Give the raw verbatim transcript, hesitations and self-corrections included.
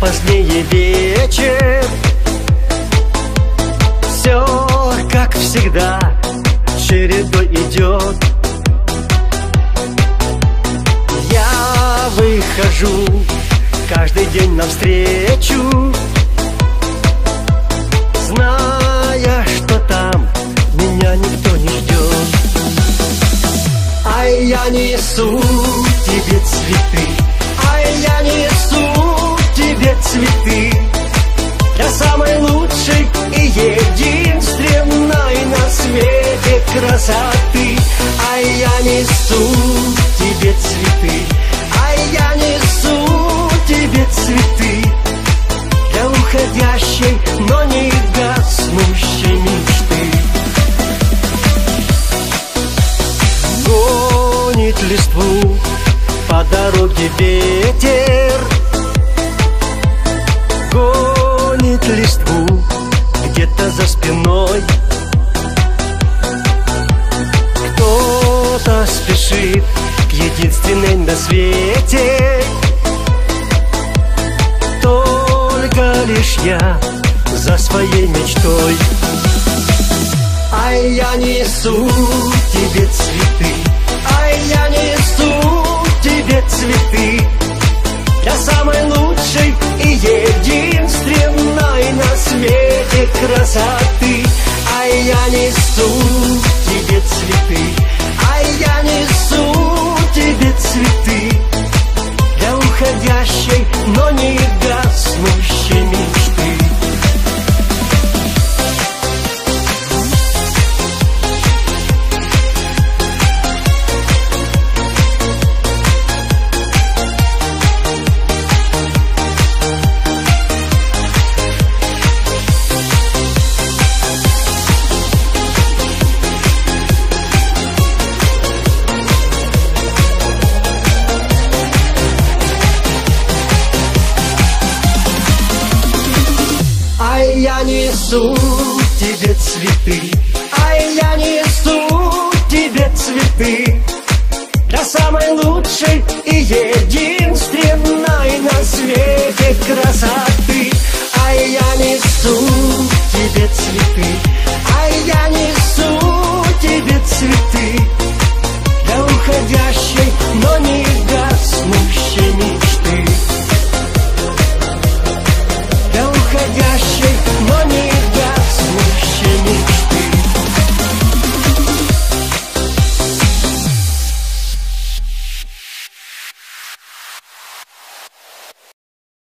позднее вечер. Все, как всегда, чередой идет. Я выхожу каждый день навстречу, зная, что там меня никто не ждет. Ай, я несу тебе цветы, ай, я несу тебе цветы, для самой лучшей и единственной на свете красоты. Ай, я несу тебе цветы, ай, я несу тебе цветы, для уходящей, но не гаснущей мечты. Гонит листву по дороге ветер, гонит листву где-то за спиной. Кто-то спешит к единственной на свете, только лишь я за своей мечтой. Ай, я несу тебе цветы, ай, я несу тебе цветы, для самой лучшей и единственной на свете красоты. Ай, я несу тебе цветы, ай, я несу тебе цветы, для уходящей, но не гаснущей мечты. Ай, я несу тебе цветы, ай, я несу тебе цветы, для самой лучшей и единственной